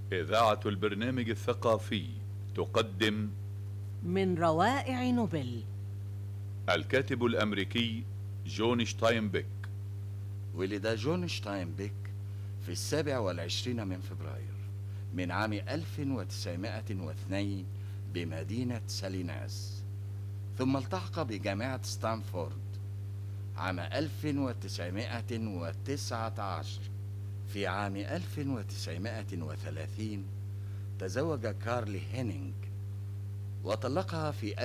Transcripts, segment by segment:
إذاعة البرنامج الثقافي تقدم من روائع نوبل. الكاتب الأمريكي جون شتاينبيك. ولد جون شتاينبيك في 27 من فبراير من عام 1902 بمدينة ساليناس، ثم التحق بجامعة ستانفورد عام 1919. في عام 1930 تزوج كارل هينينغ وطلقها في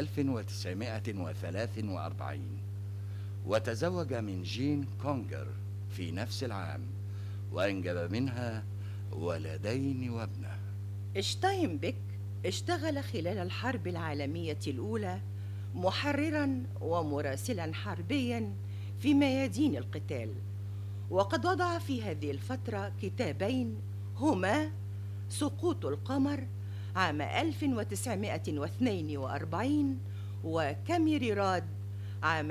1943، وتزوج من جين كونجر في نفس العام، وأنجب منها ولدين وابنة. شتاينبيك اشتغل خلال الحرب العالمية الأولى محرراً ومراسلاً حربياً في ميادين القتال، وقد وضع في هذه الفترة كتابين هما سقوط القمر عام 1942 وكاميريراد عام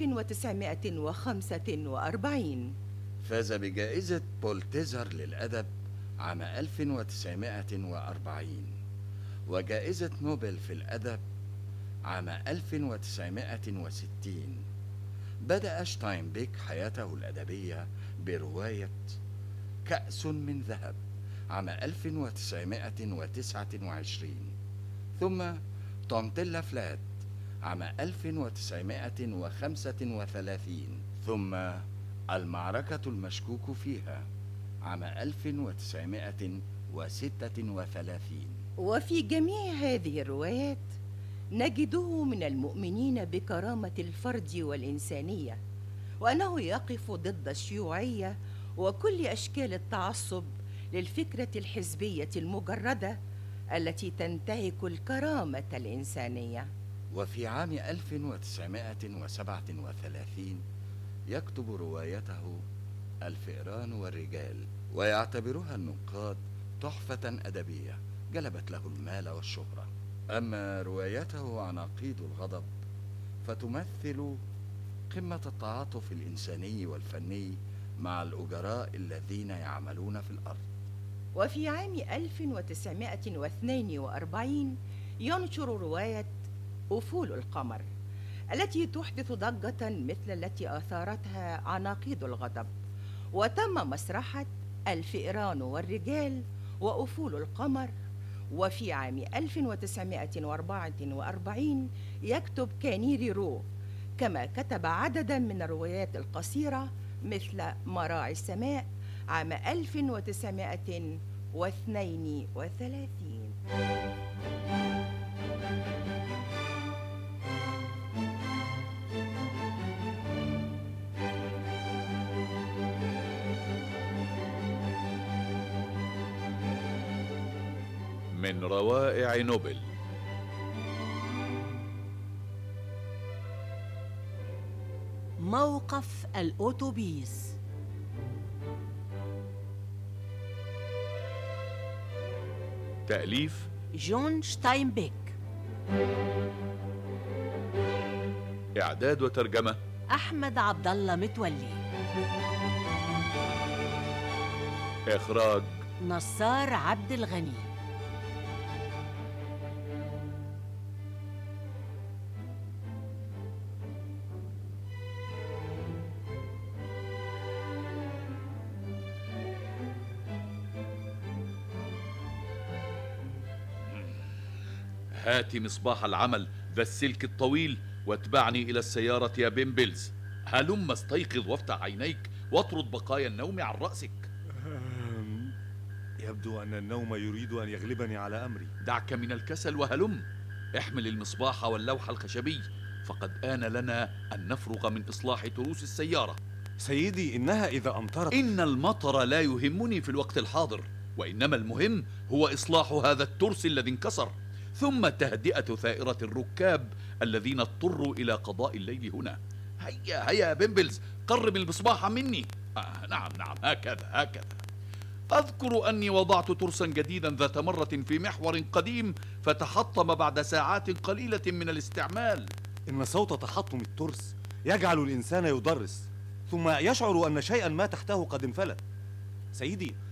1945. فاز بجائزة بولتزر للأدب عام 1940 وجائزة نوبل في الأدب عام 1960. بدأ شتاينبيك حياته الأدبية برواية كأس من ذهب عام 1929، ثم تونتيلا فلات عام 1935، ثم المعركة المشكوك فيها عام 1936. وفي جميع هذه الروايات نجده من المؤمنين بكرامة الفرد والإنسانية، وأنه يقف ضد الشيوعية وكل أشكال التعصب للفكرة الحزبية المجردة التي تنتهك الكرامة الإنسانية. وفي عام 1937 يكتب روايته الفئران والرجال، ويعتبرها النقاد تحفة أدبية جلبت له المال والشهرة. أما روايته عناقيد الغضب فتمثل قمة التعاطف الإنساني والفني مع الأجراء الذين يعملون في الأرض. وفي عام 1942 ينشر رواية أفول القمر التي تحدث ضجة مثل التي أثارتها عناقيد الغضب، وتم مسرحة الفئران والرجال وأفول القمر. وفي عام 1944 يكتب كانيري رو، كما كتب عددا من الروايات القصيرة مثل مراعي السماء عام 1932. من روائع نوبل. موقف الأوتوبيس. تأليف جون شتاينبيك. إعداد وترجمة أحمد عبد الله متولي. إخراج نصار عبد الغني. هات مصباح العمل ذا السلك الطويل واتبعني إلى السيارة يا بيمبلز. هلم استيقظ وافتح عينيك واطرد بقايا النوم عن رأسك. يبدو أن النوم يريد أن يغلبني على أمري. دعك من الكسل وهلم. احمل المصباح واللوح الخشبي، فقد آن لنا أن نفرغ من إصلاح تروس السيارة. سيدي، إنها إذا أمطرت. إن المطر لا يهمني في الوقت الحاضر، وإنما المهم هو إصلاح هذا الترس الذي انكسر، ثم تهدئة ثائرة الركاب الذين اضطروا إلى قضاء الليل هنا. هيا هيا يا بيمبلز، قرب المصباح مني. نعم هكذا. أذكر أني وضعت ترسا جديدا ذات مرة في محور قديم فتحطم بعد ساعات قليلة من الاستعمال. إن صوت تحطم الترس يجعل الإنسان يضرس، ثم يشعر أن شيئا ما تحته قد انفلت. سيدي،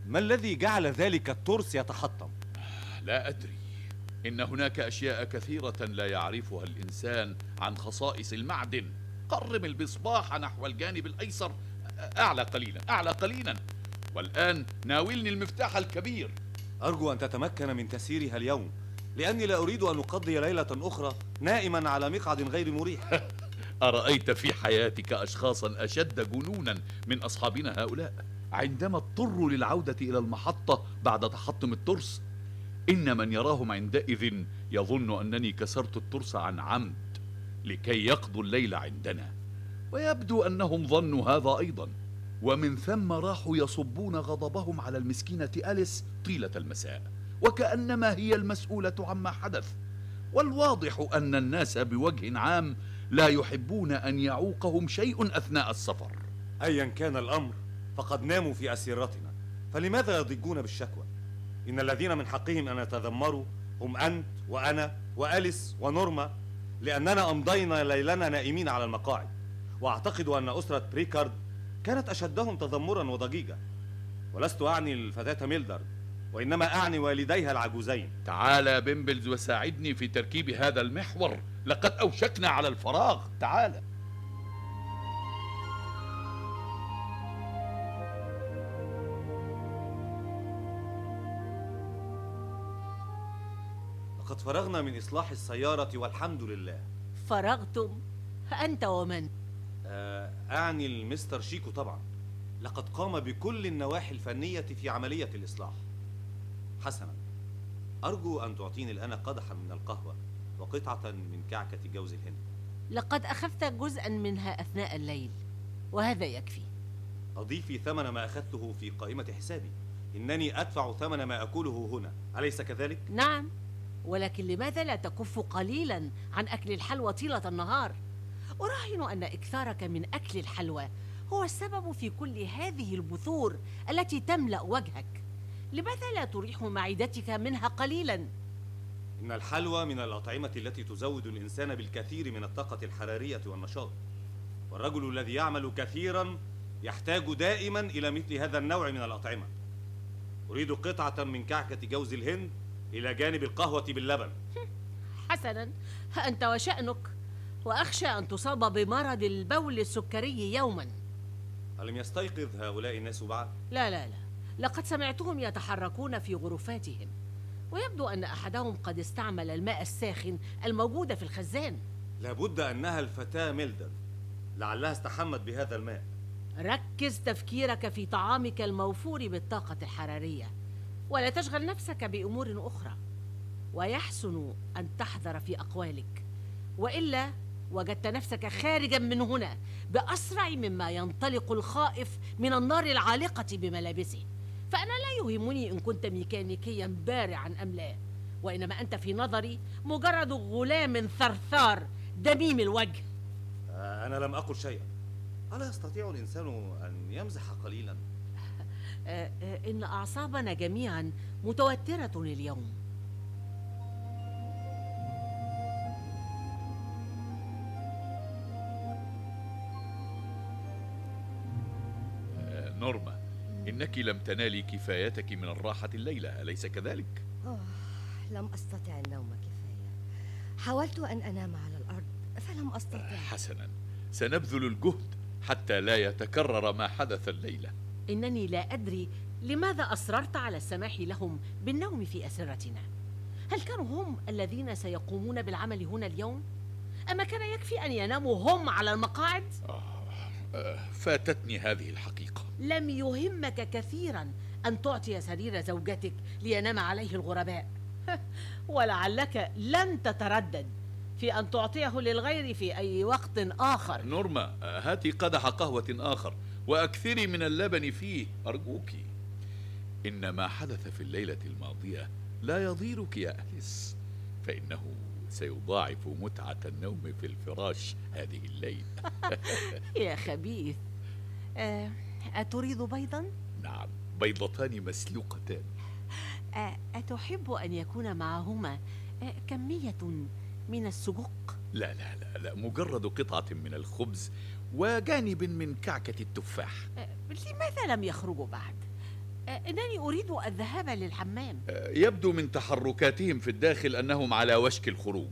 ما الذي جعل ذلك الترس يتحطم؟ لا أدري. إن هناك أشياء كثيرة لا يعرفها الإنسان عن خصائص المعدن. قرب المصباح نحو الجانب الأيسر، أعلى قليلا، أعلى قليلا، والآن ناولني المفتاح الكبير. أرجو أن تتمكن من تسييرها اليوم، لأني لا أريد أن أقضي ليلة أخرى نائما على مقعد غير مريح. أرأيت في حياتك أشخاصا أشد جنونا من أصحابنا هؤلاء عندما اضطروا للعودة إلى المحطة بعد تحطم الترس؟ إن من يراهم عندئذ يظن أنني كسرت الترس عن عمد لكي يقضوا الليل عندنا، ويبدو أنهم ظنوا هذا أيضا، ومن ثم راحوا يصبون غضبهم على المسكينة أليس طيلة المساء، وكأنما هي المسؤولة عما حدث. والواضح أن الناس بوجه عام لا يحبون أن يعوقهم شيء أثناء السفر. أيا كان الأمر فقد ناموا في أسيرتنا، فلماذا يضجون بالشكوى؟ إن الذين من حقهم أن يتذمروا هم أنت وأنا وأليس ونورما، لأننا أمضينا ليلنا نائمين على المقاعد. وأعتقد أن أسرة بريكارد كانت أشدهم تذمرا وضجيجا. ولست أعني الفتاة ميلدرد، وإنما أعني والديها العجوزين. تعال بيمبلز وساعدني في تركيب هذا المحور، لقد أوشكنا على الفراغ. تعال. لقد فرغنا من إصلاح السيارة والحمد لله. فرغتم؟ أنت ومن؟ أعني المستر شيكو طبعا. لقد قام بكل النواحي الفنية في عملية الإصلاح. حسنا، أرجو أن تعطيني الآن قدحا من القهوة وقطعة من كعكة جوز الهند. لقد أخذت جزءا منها أثناء الليل، وهذا يكفي. أضيفي ثمن ما أخذته في قائمة حسابي. إنني أدفع ثمن ما أكله هنا، أليس كذلك؟ نعم، ولكن لماذا لا تكف قليلا عن أكل الحلوى طيلة النهار؟ أراهن أن إكثارك من أكل الحلوى هو السبب في كل هذه البثور التي تملأ وجهك. لماذا لا تريح معدتك منها قليلا؟ إن الحلوى من الأطعمة التي تزود الإنسان بالكثير من الطاقة الحرارية والنشاط، والرجل الذي يعمل كثيرا يحتاج دائما إلى مثل هذا النوع من الأطعمة. أريد قطعة من كعكة جوز الهند إلى جانب القهوة باللبن. حسنا، أنت وشأنك، وأخشى أن تصاب بمرض البول السكري يوما. ألم يستيقظ هؤلاء الناس بعد؟ لا لا لا، لقد سمعتهم يتحركون في غرفاتهم، ويبدو أن أحدهم قد استعمل الماء الساخن الموجود في الخزان. لابد أنها الفتاة ميلدر، لعلها استحمت بهذا الماء. ركز تفكيرك في طعامك الموفور بالطاقة الحرارية، ولا تشغل نفسك بأمور أخرى، ويحسن أن تحذر في أقوالك، وإلا وجدت نفسك خارجا من هنا بأسرع مما ينطلق الخائف من النار العالقة بملابسه. فأنا لا يهمني إن كنت ميكانيكيا بارعا أم لا، وإنما أنت في نظري مجرد غلام ثرثار دميم الوجه. أنا لم أقل شيئا. ألا يستطيع الإنسان أن يمزح قليلا؟ إن أعصابنا جميعا متوترة اليوم. نورما، إنك لم تنالي كفايتك من الراحة الليلة، أليس كذلك؟ لم أستطع النوم كفاية. حاولت أن أنام على الأرض فلم أستطع. حسنا، سنبذل الجهد حتى لا يتكرر ما حدث الليلة. إنني لا أدري لماذا أصررت على السماح لهم بالنوم في أسرتنا. هل كانوا هم الذين سيقومون بالعمل هنا اليوم؟ أما كان يكفي أن يناموا هم على المقاعد؟ فاتتني هذه الحقيقة. لم يهمك كثيرا أن تعطي سرير زوجتك لينام عليه الغرباء، ولعلك لن تتردد في أن تعطيه للغير في أي وقت آخر. نورما، هاتي قدح قهوة آخر وأكثري من اللبن فيه أرجوك. إن ما حدث في الليلة الماضية لا يضيرك يا أليس، فإنه سيضاعف متعة النوم في الفراش هذه الليلة. يا خبيث، أتريد بيضا؟ نعم، بيضتان مسلوقتان. أتحب أن يكون معهما كمية من السجق؟ لا لا لا لا، مجرد قطعة من الخبز وجانب من كعكة التفاح. لماذا لم يخرجوا بعد؟ إنني أريد الذهاب للحمام. يبدو من تحركاتهم في الداخل أنهم على وشك الخروج.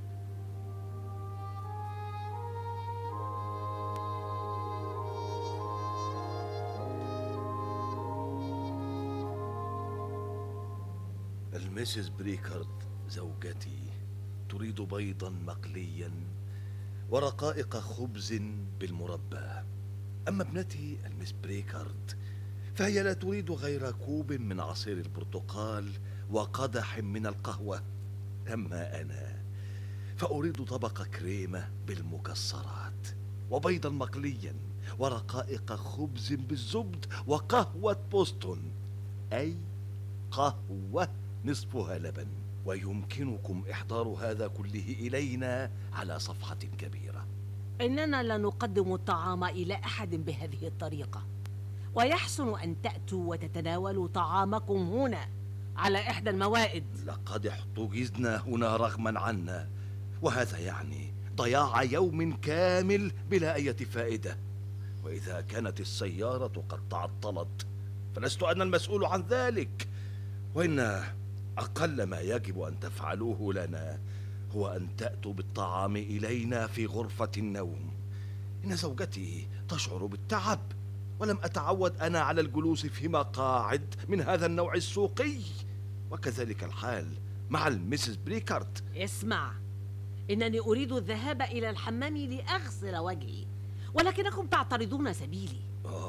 الميسيس بريكارد زوجتي تريد بيضا مقليا ورقائق خبز بالمربى. أما ابنتي الميس بريكارد فهي لا تريد غير كوب من عصير البرتقال وقدح من القهوة. أما أنا فأريد طبق كريمة بالمكسرات وبيضا مقليا ورقائق خبز بالزبد وقهوة بوسطن، أي قهوة نصفها لبن. ويمكنكم إحضار هذا كله إلينا على صفحة كبيرة. إننا لا نقدم الطعام إلى أحد بهذه الطريقة، ويحسن أن تأتوا وتتناولوا طعامكم هنا على إحدى الموائد. لقد احتجزنا هنا رغما عنا، وهذا يعني ضياع يوم كامل بلا أي فائدة. وإذا كانت السيارة قد تعطلت فلست أنا المسؤول عن ذلك، وإن أقل ما يجب أن تفعلوه لنا هو أن تأتوا بالطعام إلينا في غرفة النوم. إن زوجتي تشعر بالتعب، ولم أتعود أنا على الجلوس في مقاعد من هذا النوع السوقي، وكذلك الحال مع الميسيس بريكارد. اسمع، إنني أريد الذهاب إلى الحمام لأغسل وجهي، ولكنكم تعترضون سبيلي.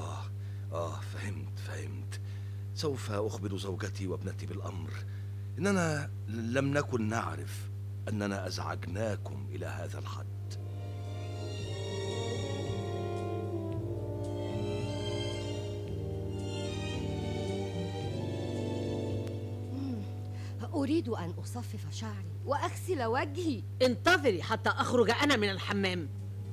فهمت. سوف أخبر زوجتي وابنتي بالأمر. إننا لم نكن نعرف أننا أزعجناكم إلى هذا الحد. أريد أن أصفف شعري وأغسل وجهي. انتظري حتى أخرج أنا من الحمام.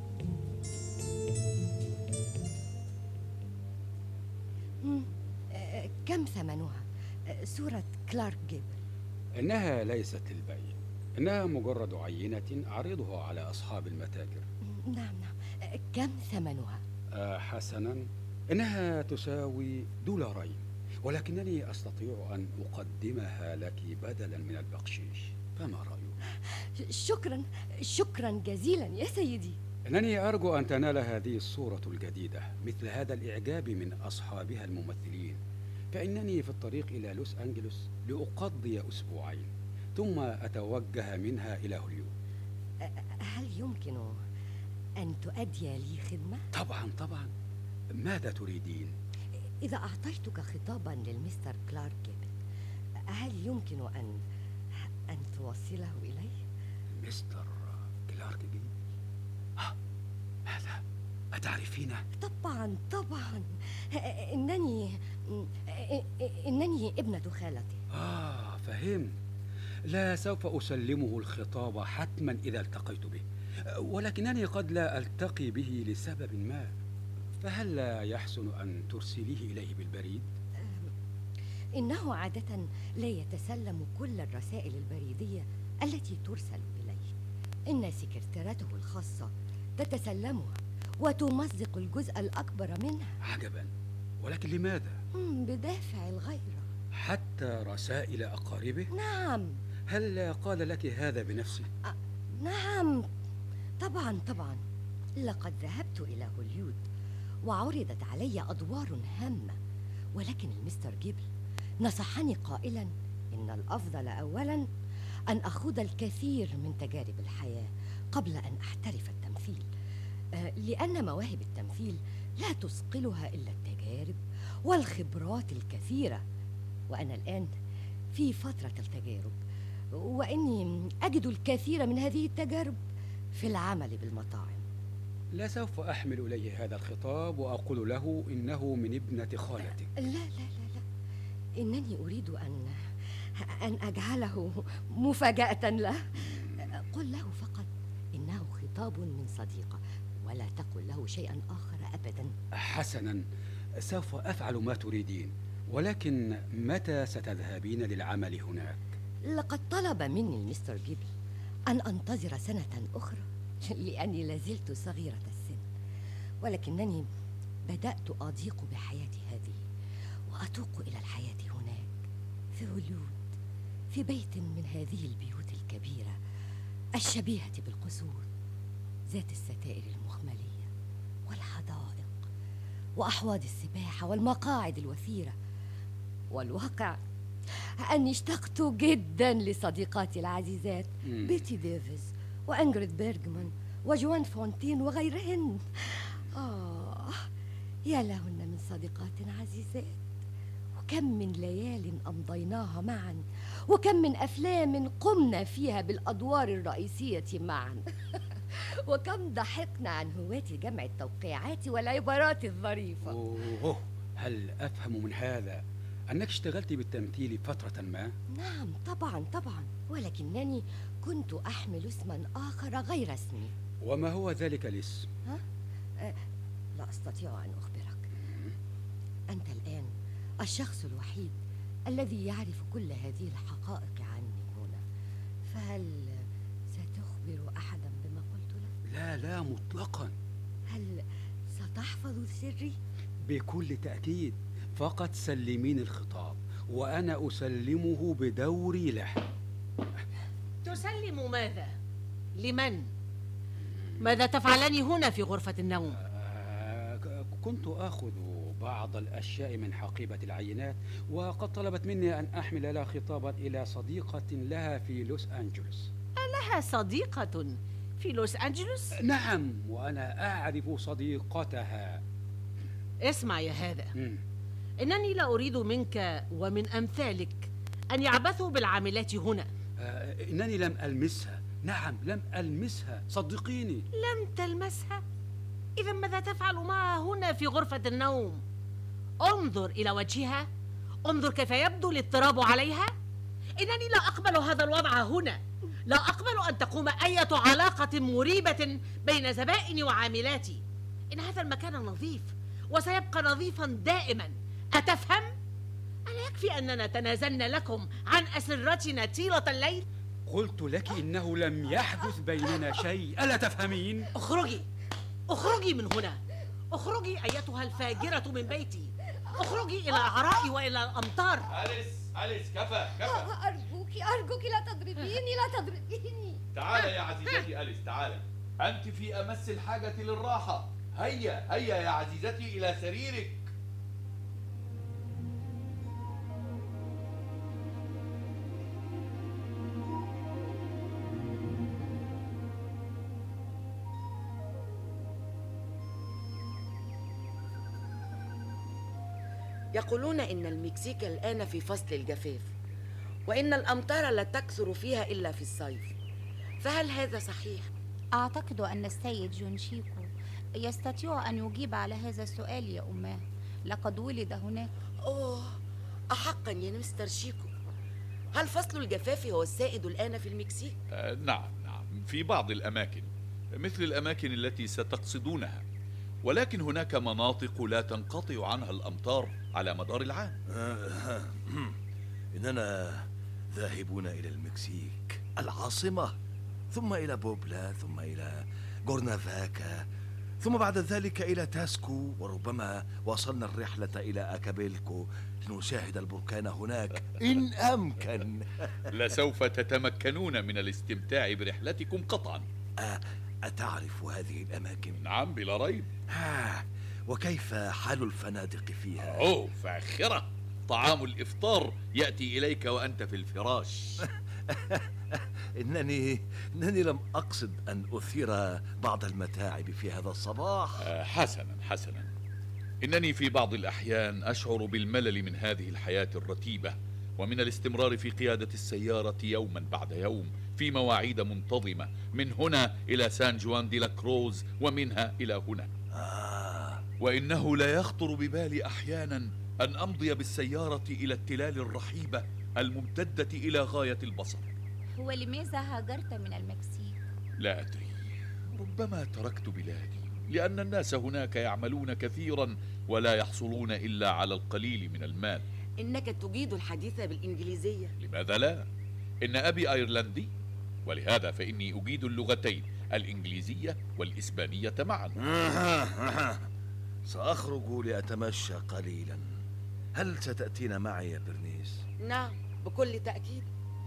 كم ثمنها؟ صورة كلارك جيبل. إنها ليست للبيع، إنها مجرد عينة أعرضها على أصحاب المتاجر. نعم. كم ثمنها؟ حسنا، إنها تساوي $2، ولكنني أستطيع أن أقدمها لك بدلا من البقشيش. فما رأيك؟ شكرا جزيلا يا سيدي. إنني أرجو أن تنال هذه الصورة الجديدة مثل هذا الإعجاب من أصحابها الممثلين، فإنني في الطريق إلى لوس أنجلوس لأقضي أسبوعين، ثم أتوجه منها إلى هوليوود. هل يمكن أن تؤدي لي خدمة؟ طبعا. ماذا تريدين؟ إذا أعطيتك خطابا للمستر كلارك جيبل، هل يمكن أن توصله إلي؟ مستر كلارك جيبل؟ ماذا؟ أتعرفينه؟ طبعا. إنني ابنة خالتي. فهمت. لا، سوف أسلمه الخطاب حتما إذا التقيت به، ولكنني قد لا ألتقي به لسبب ما، فهل لا يحسن أن ترسليه إليه بالبريد؟ إنه عادة لا يتسلم كل الرسائل البريدية التي ترسل إليه. إن سكرتيرته الخاصة تتسلمها وتمزق الجزء الأكبر منها. عجبا، ولكن لماذا؟ بدافع الغيرة. حتى رسائل أقاربه؟ نعم. هل قال لك هذا بنفسه؟ نعم، طبعا. لقد ذهبت إلى هوليوود وعرضت علي أدوار هامة، ولكن المستر جيبل نصحني قائلا إن الأفضل أولا أن أخوض الكثير من تجارب الحياة قبل أن أحترف التمثيل، لأن مواهب التمثيل لا تثقلها إلا التجارب والخبرات الكثيرة، وأنا الآن في فترة التجارب، وإني أجد الكثير من هذه التجارب في العمل بالمطاعم. لا، سوف أحمل إليه هذا الخطاب وأقول له إنه من ابنة خالتك. لا، إنني أريد أن أجعله مفاجأة له. قل له فقط إنه خطاب من صديقة، ولا تقل له شيئا آخر أبدا. حسنا، سوف أفعل ما تريدين، ولكن متى ستذهبين للعمل هناك؟ لقد طلب مني المستر جيبل أن أنتظر سنة أخرى لأني لازلت صغيرة السن، ولكنني بدأت أضيق بحياتي هذه، وأتوق إلى الحياة هناك في هوليود، في بيت من هذه البيوت الكبيرة الشبيهة بالقصور، ذات الستائر المخملية والحدائق وأحواض السباحة والمقاعد الوفيرة. والواقع أني اشتقت جدا لصديقاتي العزيزات بيتي ديفيز وإنجريد بيرجمان وجوان فونتين وغيرهن. يا لهن من صديقات عزيزات، وكم من ليال أمضيناها معا، وكم من أفلام قمنا فيها بالأدوار الرئيسية معا وكم ضحكنا عن هواة جمع التوقيعات والعبارات الظريفة. أوه، هل أفهم من هذا أنك اشتغلت بالتمثيل فترة ما؟ نعم طبعا، ولكنني كنت أحمل اسما آخر غير اسمي. وما هو ذلك الاسم؟ لا أستطيع أن أخبرك. أنت الآن الشخص الوحيد الذي يعرف كل هذه الحقائق عني هنا، فهل ستخبر أحدا بما قلت لك؟ لا مطلقا. هل ستحفظ سري؟ بكل تأكيد، فقط سلمين الخطاب وأنا أسلمه بدوري له. تسلم ماذا؟ لمن؟ ماذا تفعلان هنا في غرفة النوم؟ كنت آخذ بعض الأشياء من حقيبة العينات، وقد طلبت مني أن أحمل لها خطابا إلى صديقة لها في لوس أنجلوس. ألها صديقة في لوس أنجلوس؟ نعم، وأنا أعرف صديقتها. اسمع يا هذا، إنني لا أريد منك ومن أمثالك أن يعبثوا بالعاملات هنا. إنني لم ألمسها. نعم، لم ألمسها، صدقيني. لم تلمسها؟ إذا ماذا تفعل معها هنا في غرفة النوم؟ انظر إلى وجهها، انظر كيف يبدو الاضطراب عليها. إنني لا أقبل هذا الوضع هنا، لا أقبل أن تقوم أي علاقة مريبة بين زبائني وعاملاتي. إن هذا المكان نظيف وسيبقى نظيفا دائما، أتفهم؟ ألا يكفي أننا تنازلنا لكم عن أسرتنا طيلة الليل؟ قلت لك إنه لم يحدث بيننا شيء، ألا تفهمين؟ اخرجي من هنا، اخرجي أيتها الفاجرة من بيتي، اخرجي إلى العراء وإلى الأمطار. أليس كفى. أرجوك لا تضربيني. تعالي يا عزيزتي أليس، تعالي، أنت في أمس الحاجة للراحة. هيا يا عزيزتي إلى سريرك. يقولون إن المكسيك الآن في فصل الجفاف، وإن الأمطار لا تكثر فيها إلا في الصيف، فهل هذا صحيح؟ أعتقد أن السيد جون شيكو يستطيع أن يجيب على هذا السؤال يا أماه، لقد ولد هناك. أحقا يا مستر شيكو؟ هل فصل الجفاف هو السائد الآن في المكسيك؟ نعم، في بعض الأماكن، مثل الأماكن التي ستقصدونها، ولكن هناك مناطق لا تنقطع عنها الأمطار على مدار العام. إننا ذاهبون إلى المكسيك العاصمة، ثم إلى بوبلا، ثم إلى غورنافاكا، ثم بعد ذلك إلى تاسكو، وربما وصلنا الرحلة إلى أكابيلكو لنشاهد البركان هناك إن أمكن. لسوف تتمكنون من الاستمتاع برحلتكم قطعا. أتعرف هذه الأماكن؟ نعم بلا ريب. وكيف حال الفنادق فيها؟ فاخرة. طعام الإفطار يأتي إليك وأنت في الفراش. إنني لم أقصد أن أثير بعض المتاعب في هذا الصباح. حسنا. إنني في بعض الأحيان أشعر بالملل من هذه الحياة الرتيبة، ومن الاستمرار في قيادة السيارة يوما بعد يوم في مواعيد منتظمة، من هنا إلى سان جوان دي لا كروز ومنها إلى هنا. وإنه لا يخطر ببالي أحيانا أن أمضي بالسيارة إلى التلال الرحيبة الممتدة إلى غاية البصر. ولماذا هاجرت من المكسيك؟ لا أدري، ربما تركت بلادي لأن الناس هناك يعملون كثيرا ولا يحصلون إلا على القليل من المال. إنك تجيد الحديث بالإنجليزية. لماذا لا؟ إن أبي أيرلندي، ولهذا فإني أجيد اللغتين الإنجليزية والإسبانية معا. سأخرج لأتمشى قليلا. هل ستأتينا معي يا برنيس؟ نعم، بكل تأكيد.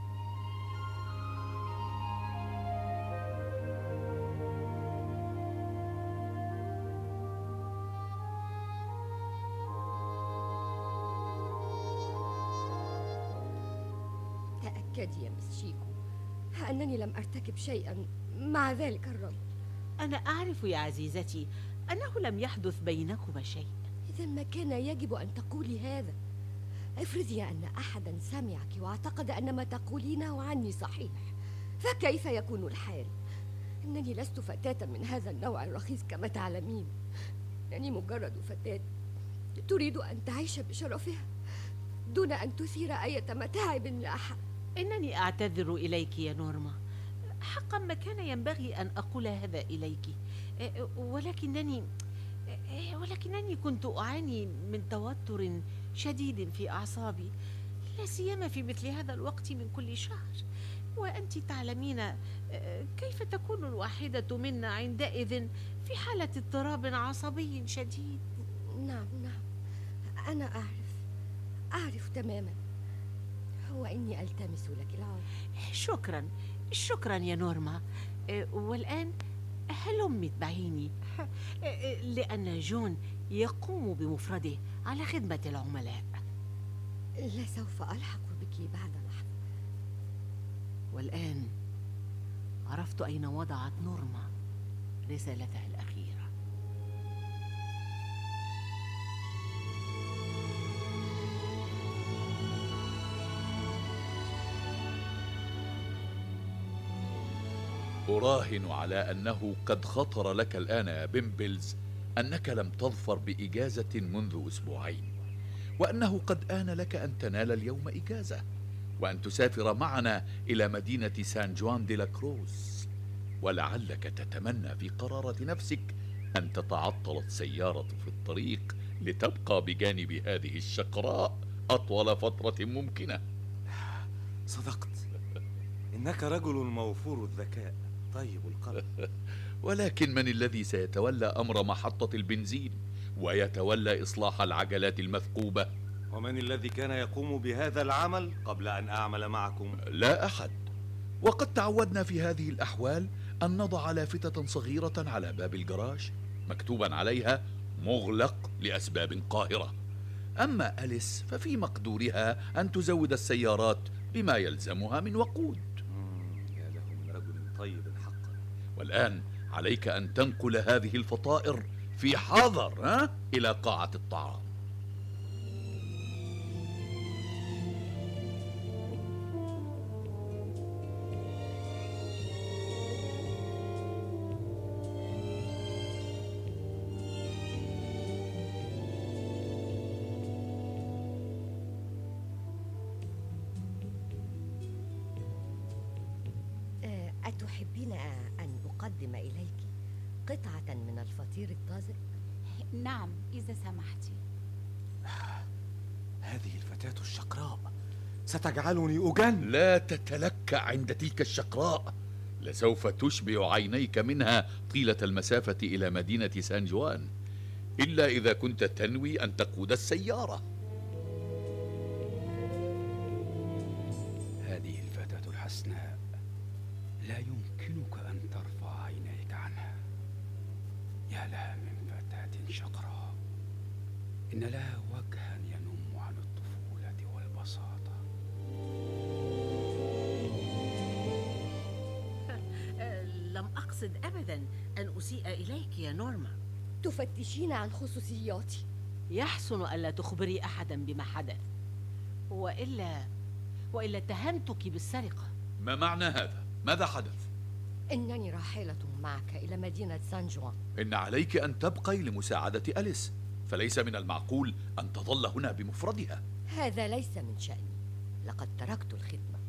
تأكدي يا مس شيكو أنني لم أرتكب شيئا مع ذلك الرجل. أنا أعرف يا عزيزتي أنه لم يحدث بينكما شيء. إذا ما كان يجب أن تقولي هذا. افرضي أن أحدا سمعك واعتقد أن ما تقولينه عني صحيح، فكيف يكون الحال؟ إنني لست فتاة من هذا النوع الرخيص كما تعلمين. إنني مجرد فتاة تريد أن تعيش بشرفها دون أن تثير أي متاعب لأحد. إنني أعتذر إليك يا نورما، حقا ما كان ينبغي أن أقول هذا إليك، ولكنني كنت أعاني من توتر شديد في أعصابي، لا سيما في مثل هذا الوقت من كل شهر، وأنت تعلمين كيف تكون الواحدة منا عندئذ في حالة اضطراب عصبي شديد. نعم نعم، أنا أعرف تماما، هو إني ألتمس لك العون. شكرا يا نورما. والآن هلم اتبعيني، لأن جون يقوم بمفرده على خدمة العملاء. لسوف ألحق بك بعد لحظة. والآن عرفت أين وضعت نورما رسالتها الأخيرة. أراهن على أنه قد خطر لك الآن يا بيمبلز أنك لم تظفر بإجازة منذ أسبوعين، وأنه قد آن لك أن تنال اليوم إجازة وأن تسافر معنا إلى مدينة سان جوان دي لا كروز. ولعلك تتمنى في قرارة نفسك أن تتعطل السيارة في الطريق لتبقى بجانب هذه الشقراء أطول فترة ممكنة. صدقت، إنك رجل موفور الذكاء طيب القلب. ولكن من الذي سيتولى أمر محطة البنزين ويتولى إصلاح العجلات المثقوبة؟ ومن الذي كان يقوم بهذا العمل قبل أن أعمل معكم؟ لا أحد. وقد تعودنا في هذه الأحوال أن نضع لافتة صغيرة على باب الجراج مكتوبا عليها مغلق لأسباب قاهرة. أما أليس ففي مقدورها أن تزود السيارات بما يلزمها من وقود. يا له من رجل طيب حقا. والآن عليك أن تنقل هذه الفطائر في حذر إلى قاعة الطعام. أتحبين أن أقدم إليك قطعة من الفطير الطازج؟ نعم إذا سمحتي. هذه الفتاة الشقراء ستجعلني أجن. لا تتلكع عند تلك الشقراء، لسوف تشبع عينيك منها طيلة المسافة إلى مدينة سان جوان، إلا إذا كنت تنوي أن تقود السيارة. هذه الفتاة الحسناء لا يمكنك أن ترفع عينيك عنها. يا لها من فتاة شقراء، إن لها وجها ينم عن الطفولة والبساطة. لم أقصد أبدا أن أسيء إليك يا نورما. تفتشين عن خصوصياتي. يحسن ألا تخبري أحدا بما حدث، وإلا اتهمتك بالسرقة. ما معنى هذا؟ ماذا حدث؟ إنني راحلة معك إلى مدينة سان جوان. إن عليك أن تبقي لمساعدة أليس، فليس من المعقول أن تظل هنا بمفردها. هذا ليس من شأني، لقد تركت الخدمة.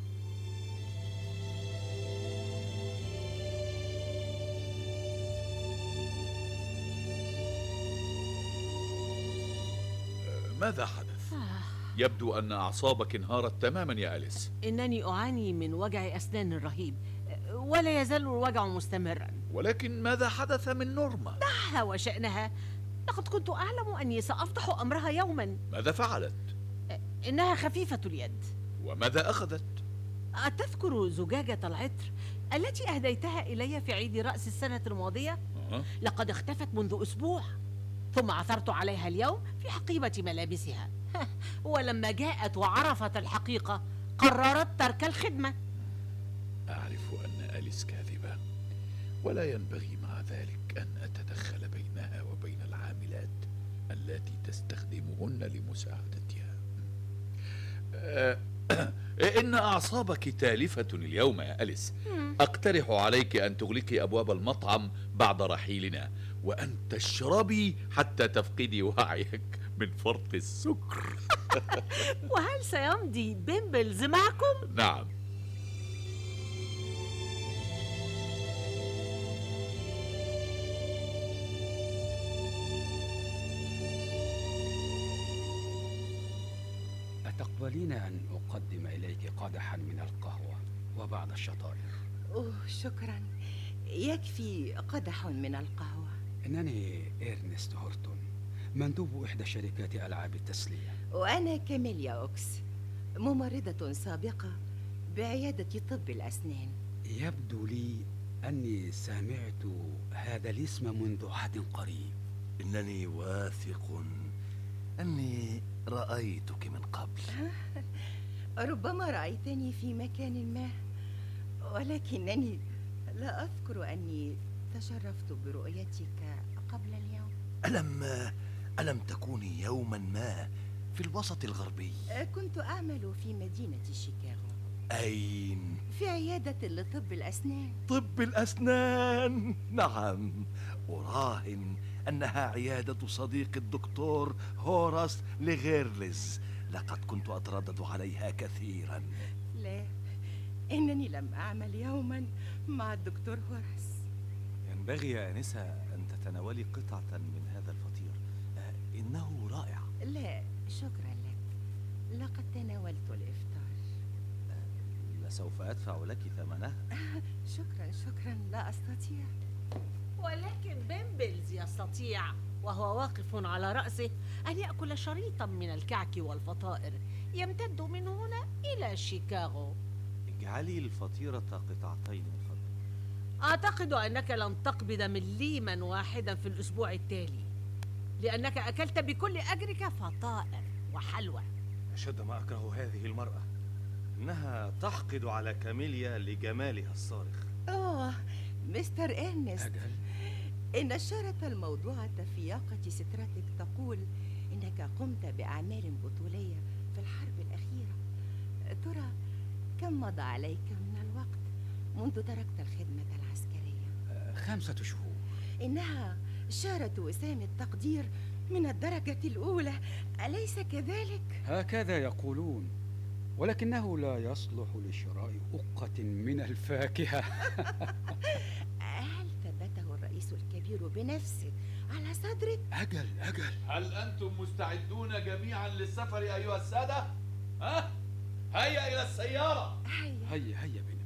ماذا حدث؟ يبدو أن أعصابك انهارت تماما يا أليس. إنني أعاني من وجع أسنان رهيب، ولا يزال الوجع مستمرا. ولكن ماذا حدث من نورما؟ دعها وشأنها، لقد كنت أعلم أني سأفضح أمرها يوما. ماذا فعلت؟ إنها خفيفة اليد. وماذا أخذت؟ أتذكر زجاجة العطر التي أهديتها إلي في عيد رأس السنة الماضية؟ لقد اختفت منذ أسبوع، ثم عثرت عليها اليوم في حقيبة ملابسها. ولما جاءت وعرفت الحقيقة قررت ترك الخدمة. أعرف أن أليس كاذبة، ولا ينبغي مع ذلك أن أتدخل بينها وبين العاملات التي تستخدمهن لمساعدتها. إن أعصابك تالفة اليوم يا أليس. أقترح عليك أن تغلقي أبواب المطعم بعد رحيلنا، وأن تشربي حتى تفقدي وعيك من فرط السكر. وهل سيمضي بيمبلز معكم؟ نعم. أتقبلين أن أقدم إليك قدحا من القهوة وبعض الشطائر؟ أوه شكرا، يكفي قدح من القهوة. إنني إرنست هورتون، مندوب إحدى شركات ألعاب التسلية. وأنا كاميليا أوكس، ممرضة سابقة بعيادة طب الأسنان. يبدو لي أني سمعت هذا الاسم منذ عهد قريب. إنني واثق أني رأيتك من قبل. ربما رأيتني في مكان ما، ولكنني لا أذكر أني تشرفت برؤيتك قبل اليوم. ألم تكوني يوما ما في الوسط الغربي؟ كنت أعمل في مدينة شيكاغو. أين؟ في عيادة لطب الأسنان. طب الأسنان، نعم. أراهن أنها عيادة صديق الدكتور هوراس لغيرلز. لقد كنت أتردد عليها كثيرا. لا، إنني لم أعمل يوما مع الدكتور هوراس. ينبغي يا أنسة أن تتناولي قطعة من هذا الفطير، إنه رائع. لا شكرا لك، لقد تناولت الإفطار. لسوف أدفع لك ثمنها. شكرا، لا أستطيع. ولكن بيمبلز يستطيع، وهو واقف على رأسه، أن يأكل شريطا من الكعك والفطائر يمتد من هنا إلى شيكاغو. اجعلي الفطيرة قطعتين من فضلك. أعتقد أنك لن تقبض مليما واحدا في الأسبوع التالي، لأنك أكلت بكل أجرك فطائر وحلوى. أشد ما أكره هذه المرأة، إنها تحقد على كاميليا لجمالها الصارخ. أوه مستر إرنست، أجل؟ إن الشارة الموضوعة في ياقة سترتك تقول إنك قمت بأعمال بطولية في الحرب الأخيرة. ترى كم مضى عليك من الوقت منذ تركت الخدمة العسكرية؟ 5 شهور. إنها شارة وسام التقدير من الدرجة الأولى، أليس كذلك؟ هكذا يقولون، ولكنه لا يصلح لشراء أقة من الفاكهة. هل ثبته الرئيس الكبير بنفسه على صدرك؟ أجل. هل أنتم مستعدون جميعا للسفر أيها السادة؟ ها؟ هيا إلى السيارة. هيا بنا.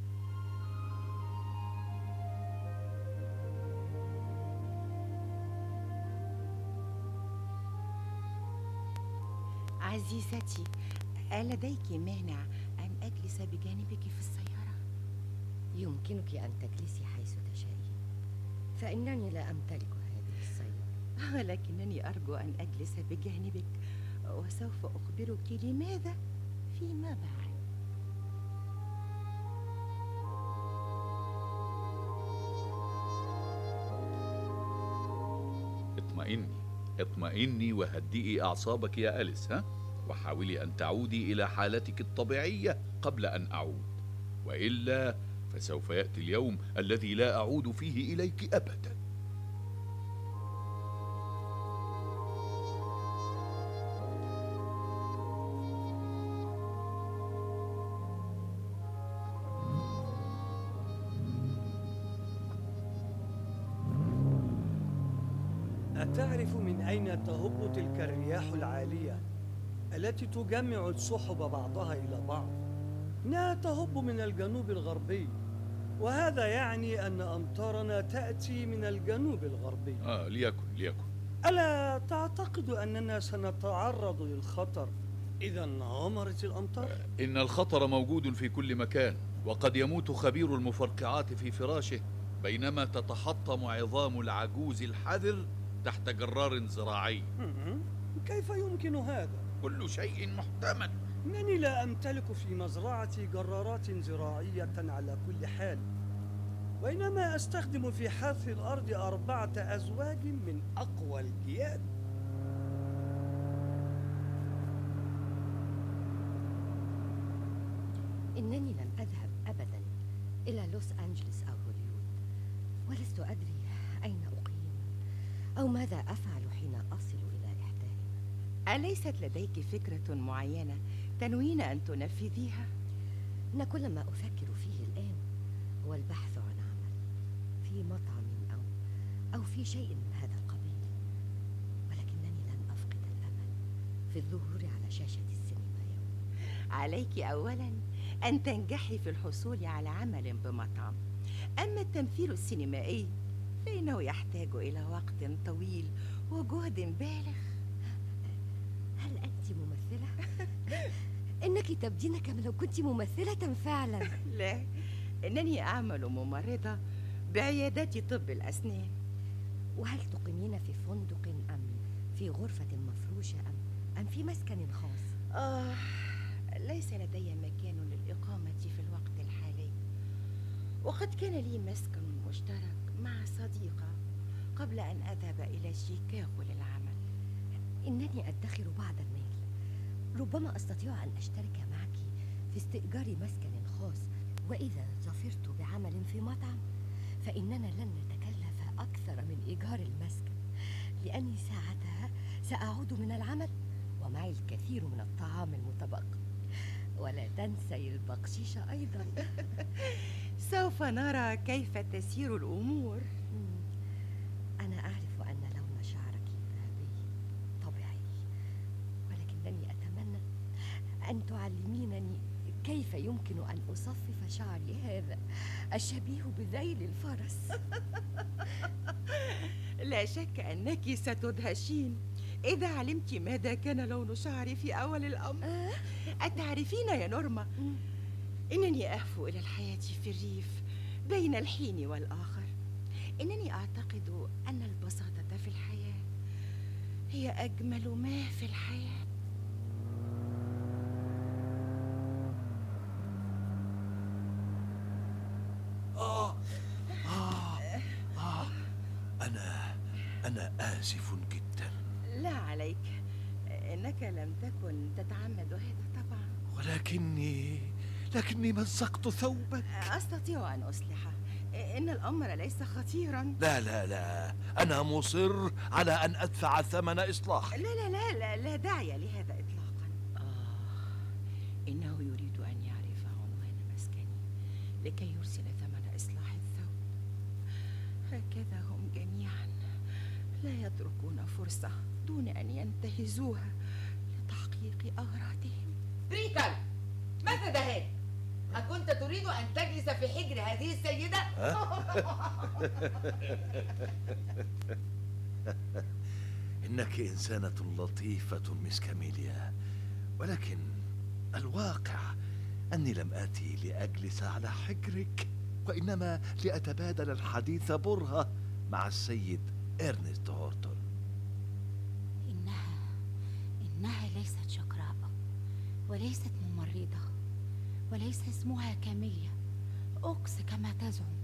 عزيزتي، ألديك مانع أن أجلس بجانبك في السيارة؟ يمكنك أن تجلسي حيث تشائين، فإنني لا أمتلك هذه السيارة. ولكنني أرجو أن أجلس بجانبك، وسوف أخبرك لماذا فيما بعد. اطمئني وهدئي أعصابك يا أليس، ها؟ وحاولي أن تعودي إلى حالتك الطبيعية قبل أن أعود، وإلا فسوف يأتي اليوم الذي لا أعود فيه إليك أبدا. أتعرف من أين تهب تلك الرياح العالية التي تجمع السحب بعضها إلى بعض؟ إنها تهب من الجنوب الغربي، وهذا يعني أن أمطارنا تأتي من الجنوب الغربي. ليكن. ألا تعتقد أننا سنتعرض للخطر إذا انهمرت الأمطار؟ إن الخطر موجود في كل مكان، وقد يموت خبير المفرقعات في فراشه بينما تتحطم عظام العجوز الحذر تحت جرار زراعي. كيف يمكن هذا؟ كل شيء محتمل. إنني لا أمتلك في مزرعتي جرارات زراعية على كل حال، وإنما أستخدم في حث الأرض 4 أزواج من أقوى الجياد. إنني لم أذهب أبدا إلى لوس أنجلوس أو هوليوود، ولست أدري أين أقيم أو ماذا أفعل حين أصل إلى إحداهما. أليست لديك فكرة معينة تنوين أن تنفذيها؟ إن كل ما أفكر فيه الآن هو البحث عن عمل في مطعم أو في شيء من هذا القبيل، ولكنني لن أفقد الأمل في الظهور على شاشة السينما يوم. عليك أولا أن تنجحي في الحصول على عمل بمطعم، أما التمثيل السينمائي فإنه يحتاج إلى وقت طويل وجهد بالغ. هل أنت ممثلة؟ إنك تبدين كما لو كنت ممثلة فعلا. لا، إنني أعمل ممرضة بعيادات طب الأسنان. وهل تقيمين في فندق أم في غرفة مفروشة أم في مسكن خاص؟ ليس لدي مكان للإقامة في الوقت الحالي، وقد كان لي مسكن مشترك مع صديقة قبل أن أذهب إلى شيكاغو للعمل. إنني أدخر بعض المال، ربما أستطيع أن أشترك معك في استئجار مسكن خاص، وإذا ظفرت بعمل في مطعم فإننا لن نتكلف أكثر من إيجار المسكن، لأني ساعتها سأعود من العمل ومعي الكثير من الطعام المتبقي. ولا تنسي البقشيش أيضا. سوف نرى كيف تسير الأمور. أنا أعرف أن لون شعرك ذهبي طبيعي، ولكنني أتمنى أن تعلمينني كيف يمكن أن أصفف شعري هذا الشبيه بذيل الفرس. لا شك أنك ستدهشين إذا علمت ماذا كان لون شعري في أول الأمر. أتعرفين يا نورما، إنني أهفو إلى الحياة في الريف بين الحين والآخر. إنني أعتقد أن البساطة في الحياة هي أجمل ما في الحياة. أنا آسف جدا. لا عليك، إنك لم تكن تتعمد هذا طبعا. لكني مزقت ثوبك. أستطيع أن أصلحه، إن الأمر ليس خطيرا. لا، أنا مصر على أن أدفع ثمن إصلاحه. لا داعي لهذا إطلاقا. إنه يريد أن يعرف عنوان مسكني لكي يرسل ثمن إصلاح الثوب. هكذا هم جميعا، لا يتركون فرصة دون أن ينتهزوها لتحقيق أغراضهم. بريكل، ماذا ذهب؟ أكنت تريد أن تجلس في حجر هذه السيدة؟ إنك إنسانة لطيفة مس كاميليا، ولكن الواقع أني لم آتي لأجلس على حجرك، وإنما لأتبادل الحديث برهة مع السيد إرنست هورتون. إنها ليست شقراء، وليست ممرضة، وليس اسمها كاميليا أوكس كما تزعم.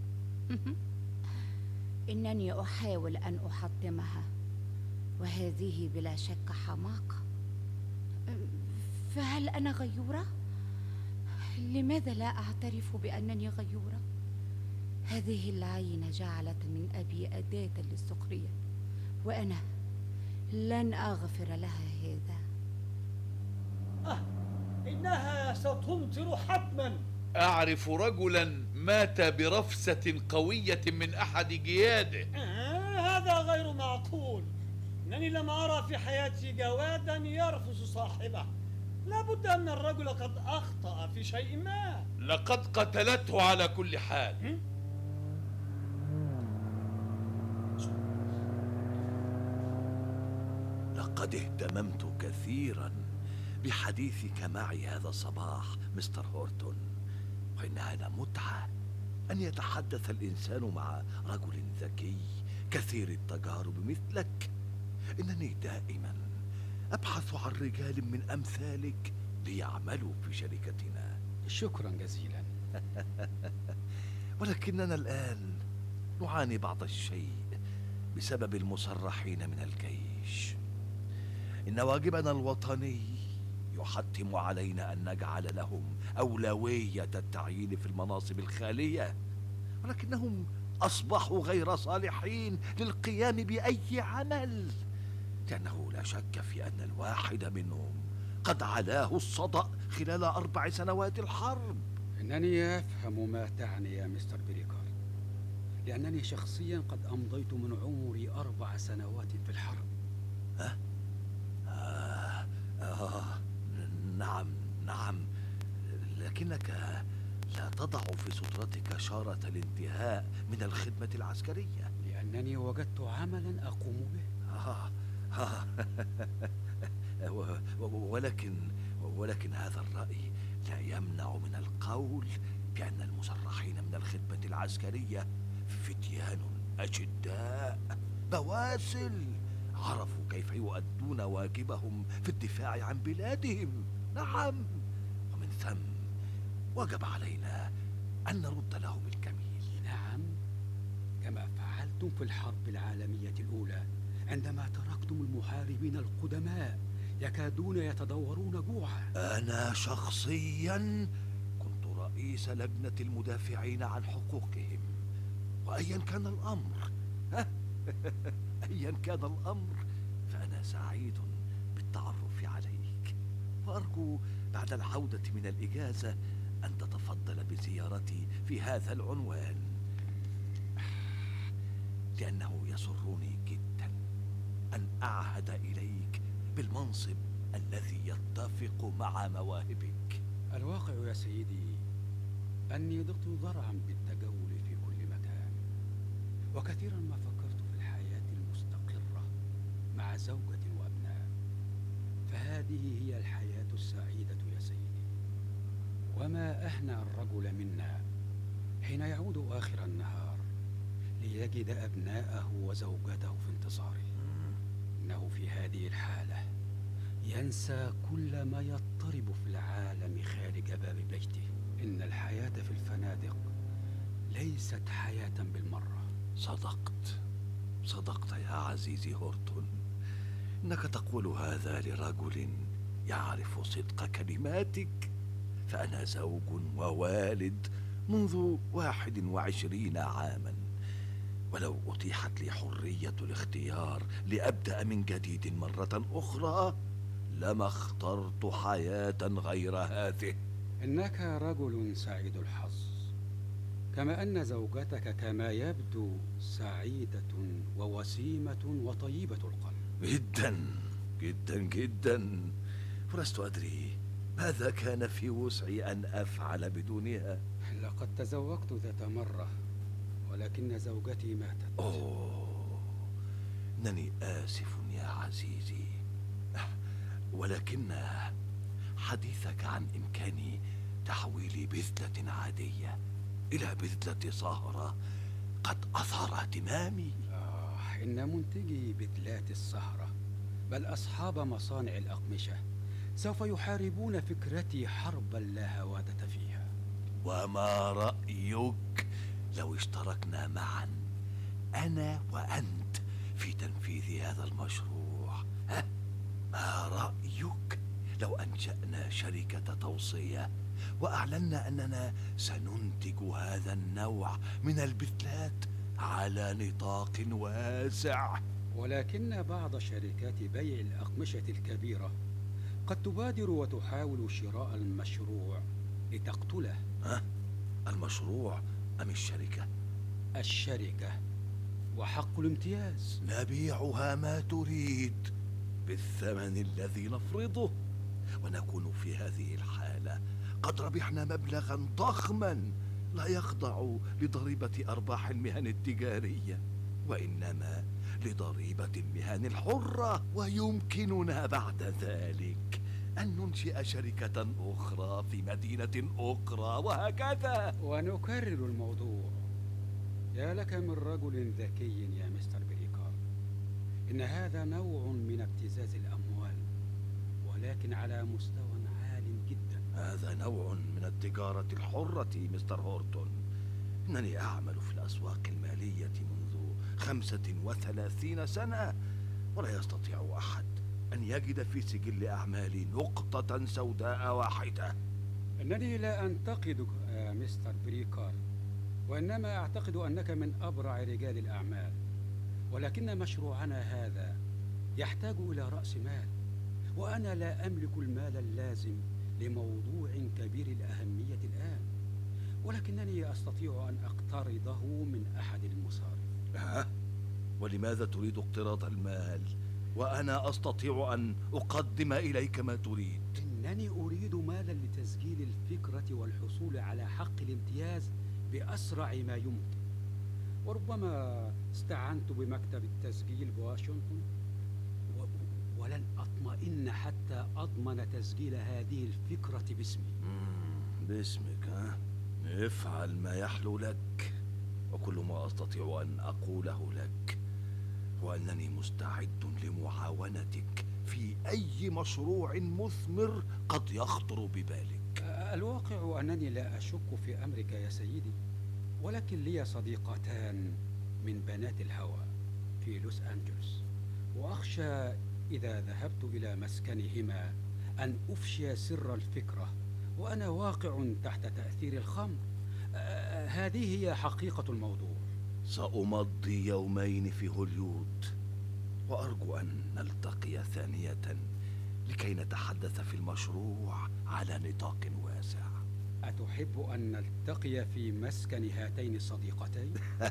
إنني أحاول أن أحطمها، وهذه بلا شك حماقة. فهل أنا غيورة؟ لماذا لا أعترف بأنني غيورة؟ هذه العين جعلت من أبي أداة للسخرية، وأنا لن أغفر لها هذا. إنها ستمطر حتما. أعرف رجلا مات برفسة قوية من أحد جياده. هذا غير معقول. إنني لم أرى في حياتي جوادا يرفس صاحبه. لابد أن الرجل قد أخطأ في شيء ما. لقد قتلته على كل حال. لقد اهتممت كثيرا بحديثك معي هذا الصباح مستر هورتون، وإنها لمتعة أن يتحدث الإنسان مع رجل ذكي كثير التجارب مثلك. إنني دائما أبحث عن رجال من أمثالك ليعملوا في شركتنا. شكرا جزيلا. ولكننا الآن نعاني بعض الشيء بسبب المسرحين من الجيش. إن واجبنا الوطني يحتم علينا أن نجعل لهم أولوية التعيين في المناصب الخالية، ولكنهم أصبحوا غير صالحين للقيام بأي عمل، لأنه لا شك في أن الواحد منهم قد علاه الصدأ خلال 4 سنوات الحرب. إنني أفهم ما تعني يا مستر بريكارد، لأنني شخصيا قد أمضيت من عمري 4 سنوات في الحرب. نعم، لكنك لا تضع في سترتك شارة الانتهاء من الخدمة العسكرية. لأنني وجدت عملا أقوم به. ولكن هذا الرأي لا يمنع من القول بأن المسرحين من الخدمة العسكرية فتيان أجداء بواسل عرفوا كيف يؤدون واجبهم في الدفاع عن بلادهم. نعم، ومن ثم وجب علينا أن نرد لهم الجميل. نعم، كما فعلتم في الحرب العالمية الأولى عندما تركتم المحاربين القدماء يكادون يتدورون جوعا. أنا شخصيا كنت رئيس لجنة المدافعين عن حقوقهم، وأيا كان الأمر أيا كان الأمر فأنا سعيد بالتعرف عليك، وأرجو بعد العودة من الإجازة أن تتفضل بزيارتي في هذا العنوان، لأنه يسرني جدا أن أعهد إليك بالمنصب الذي يتفق مع مواهبك. الواقع يا سيدي أني ضغط ضرعا بالتجول في كل مكان، وكثيرا ما فكرت في الحياة المستقرة مع زوجة وأبناء، فهذه هي الحياة السعيدة يا سيدي. وما أهنأ الرجل منا حين يعود آخر النهار ليجد أبناءه وزوجته في انتظاره. إنه في هذه الحالة ينسى كل ما يضطرب في العالم خارج باب بيته. إن الحياة في الفنادق ليست حياة بالمرة. صدقت يا عزيزي هورتون، إنك تقول هذا لرجل يعرف صدق كلماتك، فأنا زوج ووالد منذ 21 عاما، ولو أتيحت لي حرية الاختيار لأبدأ من جديد مرة أخرى لما اخترت حياة غير هذه. إنك رجل سعيد الحظ، كما أن زوجتك كما يبدو سعيدة ووسيمة وطيبة القلب. جدا جدا جدا، ولست أدري ماذا كان في وسعي أن أفعل بدونها. لقد تزوجت ذات مرة، ولكن زوجتي ماتت. إنني آسف يا عزيزي، ولكن حديثك عن إمكان تحويل بذلة عادية إلى بذلة صهرة قد أثار اهتمامي. إن منتجي بذلات الصهرة بل أصحاب مصانع الأقمشة سوف يحاربون فكرتي حربا لا هوادة فيها. وما رأيك لو اشتركنا معا أنا وأنت في تنفيذ هذا المشروع؟ ما رأيك لو أنشأنا شركة توصية وأعلنا أننا سننتج هذا النوع من البذلات على نطاق واسع؟ ولكن بعض شركات بيع الأقمشة الكبيرة قد تبادر وتحاول شراء المشروع لتقتله. المشروع أم الشركة؟ الشركة، وحق الامتياز. نبيعها ما تريد بالثمن الذي نفرضه، ونكون في هذه الحالة قد ربحنا مبلغا ضخما لا يخضع لضريبة أرباح المهن التجارية، وإنما لضريبة المهن الحرة، ويمكننا بعد ذلك أن ننشئ شركة أخرى في مدينة أخرى، وهكذا. ونكرر الموضوع. يا لك من رجل ذكي يا مستر بريكار. إن هذا نوع من ابتزاز الأموال، ولكن على مستوى عال جدا. هذا نوع من التجارة الحرة مستر هورتون. إنني أعمل في الأسواق المالية منذ 35 سنة، ولا يستطيع أحد أن يجد في سجل أعمالي نقطة سوداء واحدة. إنني لا أنتقدك يا مستر بريكار، وإنما أعتقد أنك من أبرع رجال الأعمال، ولكن مشروعنا هذا يحتاج إلى رأس مال، وأنا لا أملك المال اللازم لموضوع كبير الأهمية الآن، ولكنني أستطيع أن أقترضه من أحد المصارف. ولماذا تريد اقتراض المال وأنا أستطيع أن أقدم إليك ما تريد؟ إنني أريد مالا لتسجيل الفكرة والحصول على حق الامتياز بأسرع ما يمكن، وربما استعنت بمكتب التسجيل بواشنطن، ولن أطمئن حتى أضمن تسجيل هذه الفكرة باسمي. باسمك؟ افعل ما يحلو لك، وكل ما أستطيع أن أقوله لك هو أنني مستعد لمعاونتك في أي مشروع مثمر قد يخطر ببالك. الواقع أنني لا أشك في أمرك يا سيدي، ولكن لي صديقتان من بنات الهوى في لوس أنجلوس، وأخشى إذا ذهبت إلى مسكنهما أن أفشي سر الفكرة وأنا واقع تحت تأثير الخمر. هذه هي حقيقة الموضوع. سأمضي يومين في هوليود، وأرجو أن نلتقي ثانية لكي نتحدث في المشروع على نطاق واسع. أتحب أن نلتقي في مسكن هاتين الصديقتين؟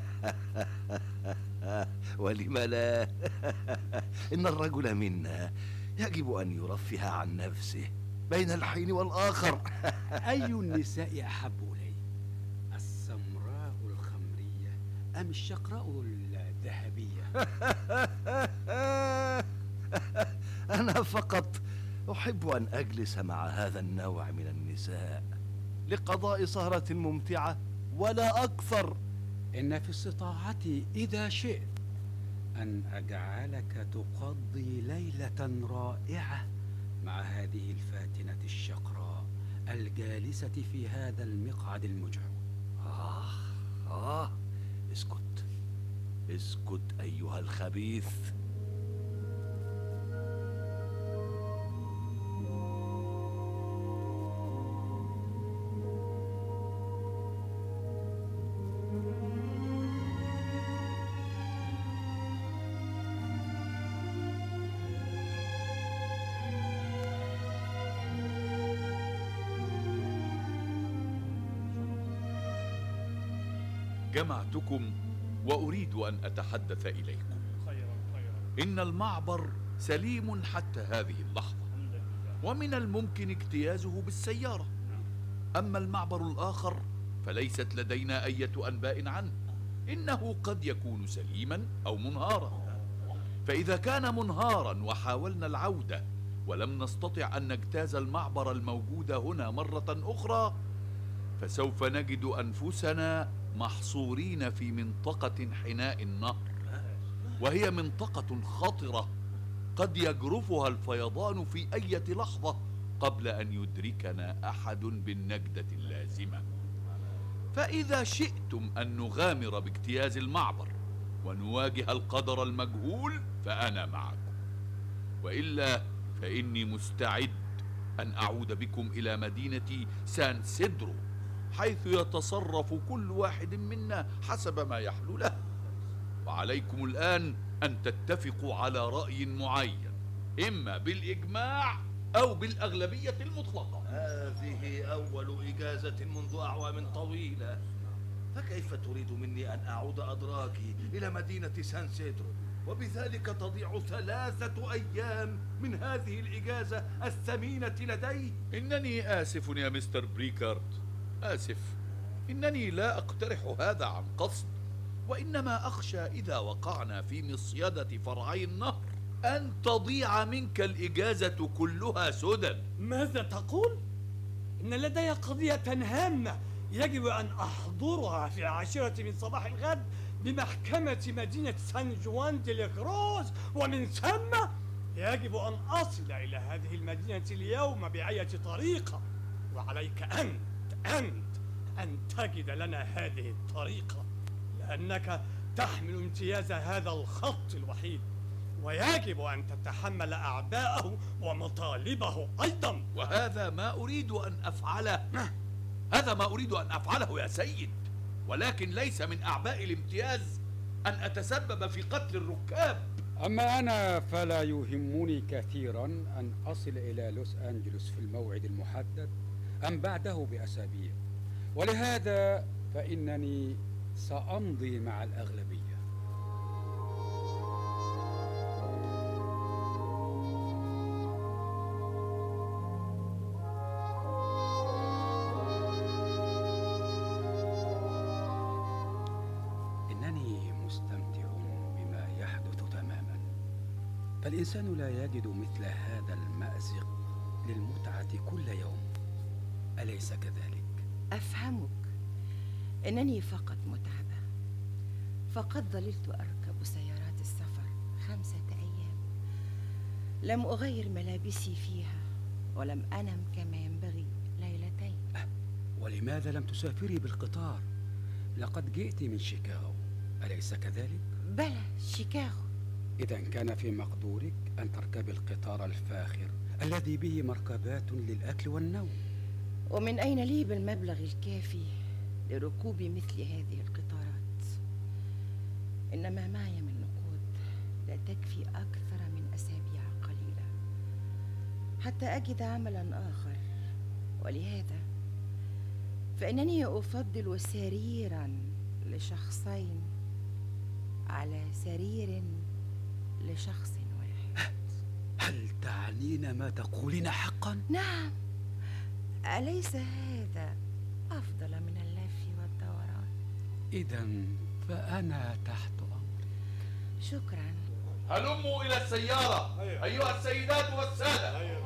ولم لا؟ إن الرجل منا يجب أن يرفه عن نفسه بين الحين والآخر. أي النساء أحب إلي؟ السمراء الخمرية أم الشقراء الذهبية؟ أنا فقط أحب أن أجلس مع هذا النوع من النساء لقضاء سهرة ممتعة ولا أكثر. إن في استطاعتي إذا شئت أن أجعلك تقضي ليلة رائعة مع هذه الفاتنة الشقراء الجالسة في هذا المقعد المجعو. اسكت اسكت أيها الخبيث. جمعتكم وأريد أن أتحدث إليكم. إن المعبر سليم حتى هذه اللحظة، ومن الممكن اجتيازه بالسيارة. أما المعبر الآخر فليست لدينا أي أنباء عنه، إنه قد يكون سليما أو منهارا. فإذا كان منهارا وحاولنا العودة ولم نستطع أن نجتاز المعبر الموجود هنا مرة أخرى، فسوف نجد أنفسنا محصورين في منطقة حناء النهر، وهي منطقة خطرة قد يجرفها الفيضان في أي لحظة قبل أن يدركنا أحد بالنجدة اللازمة. فإذا شئتم أن نغامر باجتياز المعبر ونواجه القدر المجهول فأنا معكم، وإلا فإني مستعد أن أعود بكم إلى مدينة سان سيدرو، حيث يتصرف كل واحد منا حسب ما يحلو له. وعليكم الآن أن تتفقوا على رأي معين، إما بالإجماع أو بالأغلبية المطلقة. هذه أول إجازة منذ أعوام طويلة، فكيف تريد مني أن أعود أدراجي إلى مدينة سان سيدرو، وبذلك تضيع 3 أيام من هذه الإجازة الثمينة لدي؟ إنني آسف يا مستر بريكارد، آسف. إنني لا أقترح هذا عن قصد، وإنما أخشى إذا وقعنا في مصيدة فرعي النهر أن تضيع منك الإجازة كلها سدى. ماذا تقول؟ إن لدي قضية هامة يجب أن أحضرها في 10 من صباح الغد بمحكمة مدينة سان جوان دي لكروز، ومن ثم يجب أن أصل إلى هذه المدينة اليوم بأية طريقة، وعليك أن تجد لنا هذه الطريقة، لأنك تحمل امتياز هذا الخط الوحيد، ويجب أن تتحمل أعباءه ومطالبه أيضا. وهذا ما أريد أن أفعله، هذا ما أريد أن أفعله يا سيد، ولكن ليس من أعباء الامتياز أن أتسبب في قتل الركاب. أما أنا فلا يهمني كثيرا أن أصل إلى لوس أنجلوس في الموعد المحدد أم بعده بأسابيع، ولهذا فإنني سأمضي مع الأغلبية. إنني مستمتع بما يحدث تماما، فالإنسان لا يجد مثل هذا المأزق للمتعة كل يوم، أليس كذلك؟ أفهمك. إنني فقط متعبة، فقد ظللت أركب سيارات السفر 5 أيام، لم أغير ملابسي فيها، ولم أنم كما ينبغي ليلتين. ولماذا لم تسافري بالقطار؟ لقد جئت من شيكاغو، أليس كذلك؟ بلى، شيكاغو. إذا كان في مقدورك أن تركبي القطار الفاخر الذي به مركبات للأكل والنوم. ومن أين لي بالمبلغ الكافي لركوب مثل هذه القطارات؟ إنما معي من نقود لا تكفي أكثر من أسابيع قليلة حتى أجد عملا آخر، ولهذا فإنني أفضل سريرا لشخصين على سرير لشخص واحد. هل تعنين ما تقولين حقا؟ نعم، أليس هذا أفضل من اللف والدوران؟ إذا فأنا تحت أمرك. شكرا. هلموا إلى السيارة أيها السيدات والسادة.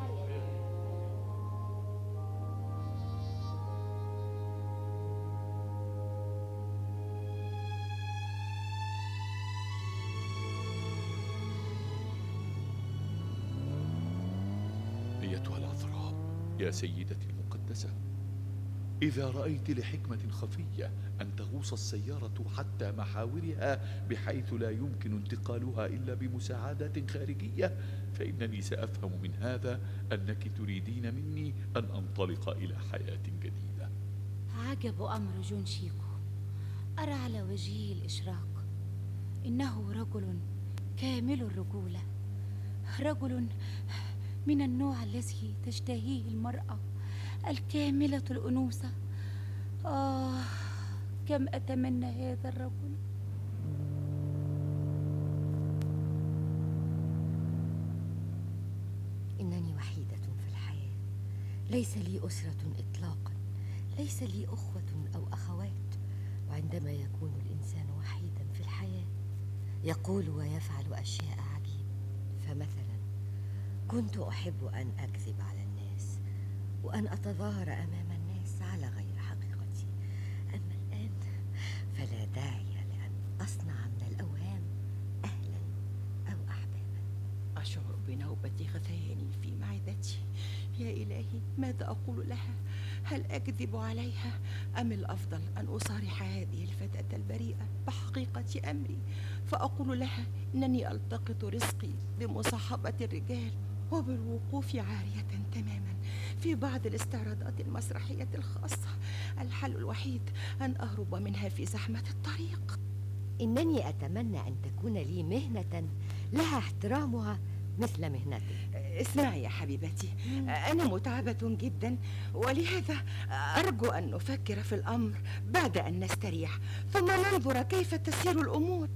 أيتها العذراء يا سيدتي المقدسة، إذا رأيت لحكمة خفية أن تغوص السيارة حتى محاورها بحيث لا يمكن انتقالها إلا بمساعدات خارجية، فإنني سأفهم من هذا أنك تريدين مني أن أنطلق إلى حياة جديدة. عجب أمر جون شيكو، أرى على وجهه الإشراق. إنه رجل كامل الرجولة، رجل من النوع الذي تشتهيه المرأة، الكاملة الأنوثة. كم أتمنى هذا الرجل. إنني وحيدة في الحياة، ليس لي أسرة إطلاقا، ليس لي أخوة أو أخوات. وعندما يكون الإنسان وحيدا في الحياة يقول ويفعل أشياء عجيبة. فمثلا كنت أحب أن أكذب على الناس وأن أتظاهر أمام الناس على غير حقيقتي، أما الآن فلا داعي لأن أصنع من الأوهام أهلا أو أحبابا. أشعر بنوبة غثيان في معدتي. يا إلهي، ماذا أقول لها؟ هل أكذب عليها أم الأفضل أن أصارح هذه الفتاة البريئة بحقيقة أمري، فأقول لها إنني ألتقط رزقي بمصاحبة الرجال وبالوقوف عارية تماما في بعض الاستعراضات المسرحية الخاصة. الحل الوحيد أن أهرب منها في زحمة الطريق. إنني أتمنى أن تكون لي مهنة لها احترامها مثل مهنتك. اسمعي يا حبيبتي، أنا متعبة جدا، ولهذا أرجو أن نفكر في الأمر بعد أن نستريح، ثم ننظر كيف تسير الأمور.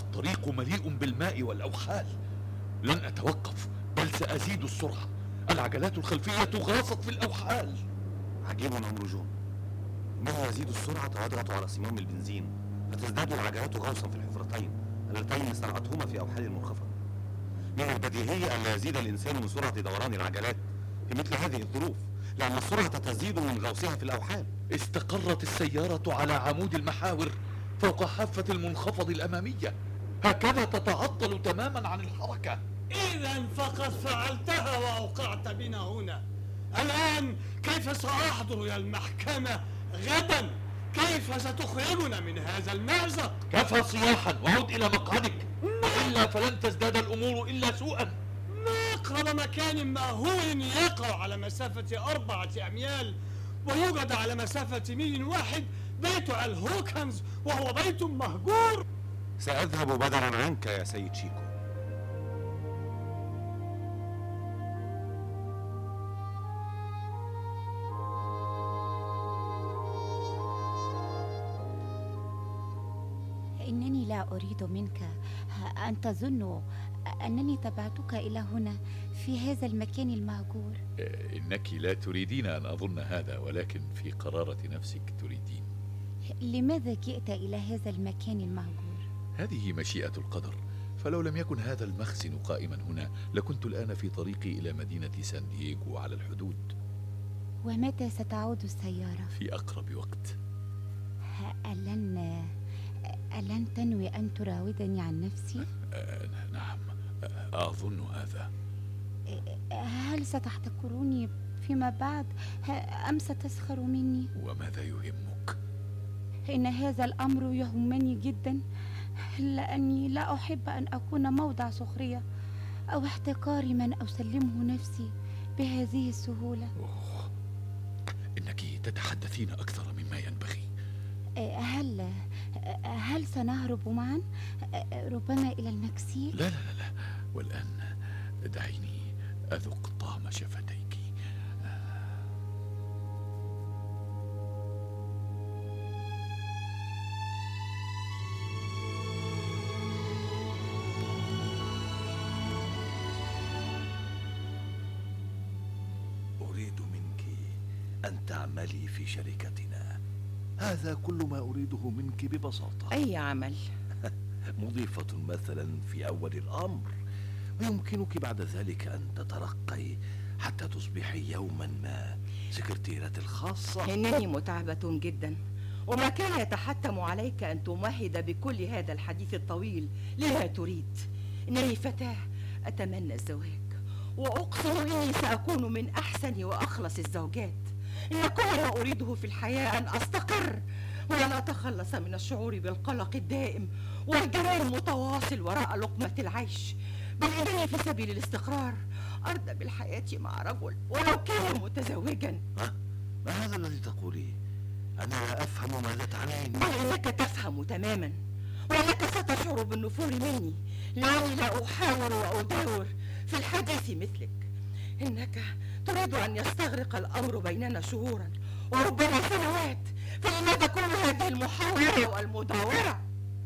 الطريق مليء بالماء والأوحال. لن أتوقف، بل سأزيد السرعة. العجلات الخلفية غاصت في الأوحال. عجيب أمر جون، إنه يزيد السرعة ويضغط على صمام البنزين فتزداد العجلات غوصا في الحفرتين اللتين صنعتهما في أوحال المنخفض. من البديهي أن لا يزيد الإنسان من سرعة دوران العجلات في مثل هذه الظروف، لأن السرعة تزيد من غوصها في الأوحال. استقرت السيارة على عمود المحاور فوق حافة المنخفض الأمامية، هكذا تتعطل تماما عن الحركة. إذا فقد فعلتها وأوقعت بنا هنا. الآن كيف سأحضر إلى المحكمة غدا؟ كيف ستخرجنا من هذا المأزق؟ كفى صياحا وعد إلى مقعدك، وإلا فلن تزداد الأمور إلا سوءا. ما أقرب مكان مأهول يقع على مسافة 4 أميال ويوجد على مسافة ميل واحد بيت الهوكنز، وهو بيت مهجور. سأذهب بدلا عنك يا سيد شيكو. إنني لا أريد منك أن تظن أنني تبعتك إلى هنا في هذا المكان المهجور. إنك لا تريدين أن أظن هذا، ولكن في قرارة نفسك تريدين. لماذا جئت إلى هذا المكان المهجور؟ هذه مشيئة القدر، فلو لم يكن هذا المخزن قائما هنا لكنت الآن في طريقي إلى مدينة سان دييغو على الحدود. ومتى ستعود السيارة؟ في أقرب وقت. ألن تنوي أن تراودني عن نفسي؟ نعم، أظن هذا. هل ستحتقروني فيما بعد أم ستسخر مني؟ وماذا يهمك؟ إن هذا الأمر يهمني جدا، لأني لا أحب أن أكون موضع سخرية أو احتقار من أسلمه نفسي بهذه السهولة. إنك تتحدثين أكثر مما ينبغي. هل سنهرب معا؟ ربما إلى المكسيك؟ لا لا لا لا، والآن دعيني أذق طعم شفتيك. أريد منك أن تعملي في شركتنا، هذا كل ما أريده منك ببساطة. أي عمل؟ مضيفة مثلا في أول الأمر، ويمكنك بعد ذلك أن تترقي حتى تصبحي يوما ما سكرتيرتي الخاصة. إنني متعبة جدا، وما كان يتحتم عليك أن تمهد بكل هذا الحديث الطويل لما تريد. إنني فتاة أتمنى الزواج، وأقسم إني سأكون من أحسن وأخلص الزوجات. إن كل ما أريده في الحياة أن أستقر وأن أتخلص من الشعور بالقلق الدائم والجري المتواصل وراء لقمة العيش، بل إنني في سبيل الاستقرار أرضى بالحياة مع رجل ولو كان متزوجا. ما هذا الذي تقوليه؟ أنا لا أفهم ماذا تعنين. بل إنك تفهم تماما، وإنك ستشعر بالنفور مني لأني لا أحاور وأداور في الحديث مثلك. إنك تريد أن يستغرق الأمر بيننا شهورا وربما سنوات، فلماذا كل هذه المحاولة والمداورة؟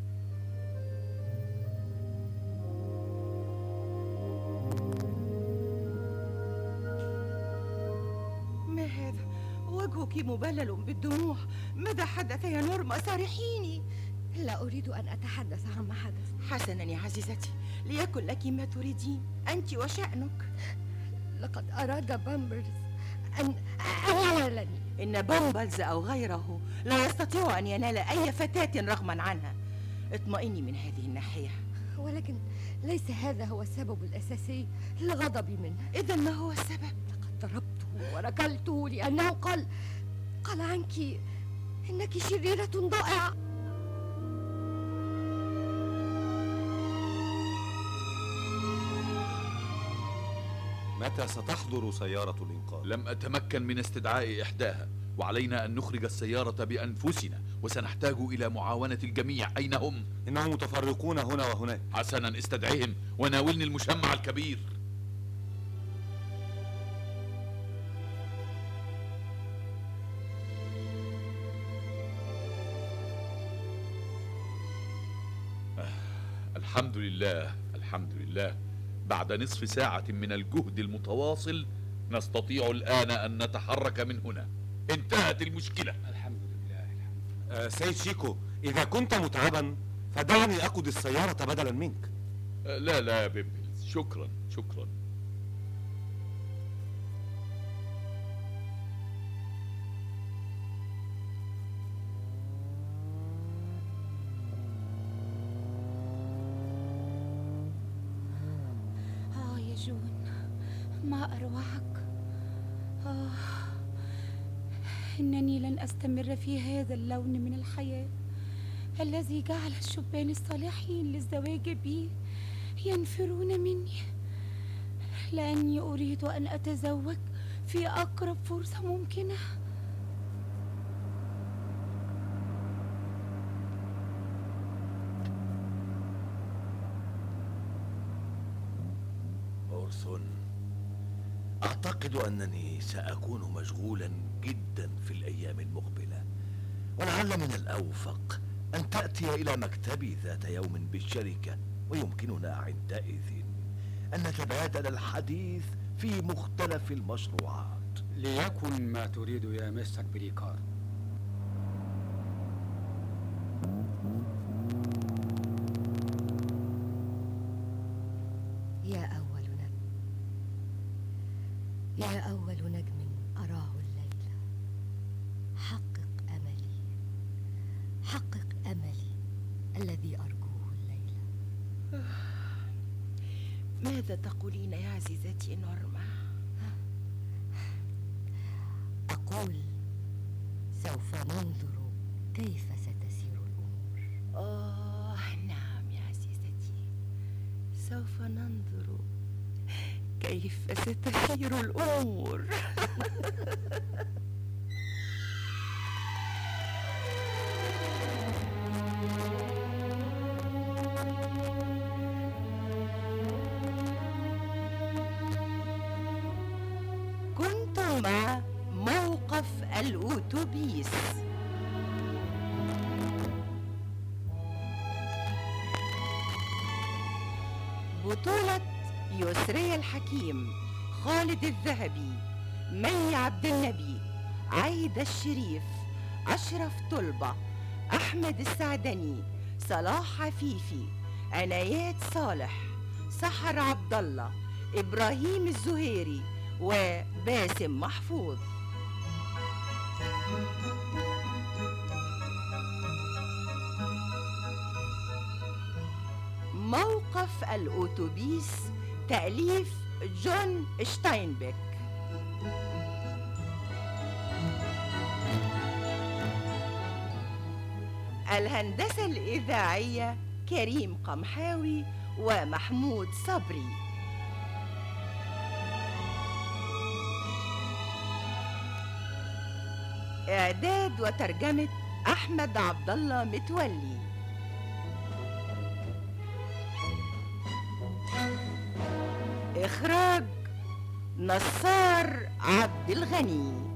ما هذا؟ وجهك مبلل بالدموع. ماذا حدث يا نورما؟ سارحيني. لا أريد أن أتحدث عما حدث. حسنا يا عزيزتي، ليكن لك ما تريدين، أنت وشأنك. لقد أراد بامبرز أن ينالني. إن بامبلز أو غيره لا يستطيع أن ينال أي فتاة رغما عنها. اطمئني من هذه الناحية. ولكن ليس هذا هو السبب الأساسي لغضبي منه. إذا ما هو السبب؟ لقد ضربته وركلته لأنه قال عنك إنك شريرة ضائعة. متى ستحضر سيارة الإنقاذ؟ لم أتمكن من استدعاء إحداها، وعلينا أن نخرج السيارة بأنفسنا، وسنحتاج إلى معاونة الجميع. أين هم؟ إنهم متفرقون هنا وهناك. حسنا، استدعهم وناولني المشمع الكبير. الحمد لله، الحمد لله. بعد نصف ساعة من الجهد المتواصل نستطيع الآن أن نتحرك من هنا. انتهت المشكلة. الحمد لله، الحمد لله. سيد شيكو، إذا كنت متعبا فدعني أقود السيارة بدلا منك. لا لا يا بيمبلز، شكرا شكرا. يا جون، ما أروعك. إنني لن أستمر في هذا اللون من الحياة الذي جعل الشبان الصالحين للزواج بي ينفرون مني، لأني أريد أن أتزوج في أقرب فرصة ممكنة. أورسون، أعتقد أنني سأكون مشغولا جدا في الأيام المقبلة، ولعل من الأوفق أن تأتي إلى مكتبي ذات يوم بالشركة، ويمكننا عندئذ أن نتبادل الحديث في مختلف المشروعات. ليكن ما تريد يا مستر بريكار. يا أول نجم أراه الليلة، حقق أملي، حقق أملي الذي أرجوه الليلة. ماذا تقولين يا عزيزتي نورما؟ أقول سوف ننظر كيف ستسير الأمور. نعم يا عزيزتي، سوف ننظر كيف ستسير الأمور. كنت مع موقف الأوتوبيس. بطولة يسري الحكيم، خالد الذهبي، مي عبد النبي، عايدة الشريف، أشرف طلبة، أحمد السعدني، صلاح عفيفي، عنايات صالح، سحر عبد الله، إبراهيم الزهيري، وباسم محفوظ. موقف الأوتوبيس، تأليف جون شتاينبيك. الهندسة الإذاعية كريم قمحاوي ومحمود صبري. إعداد وترجمة أحمد عبد الله متولي. إخراج نصار عبد الغني.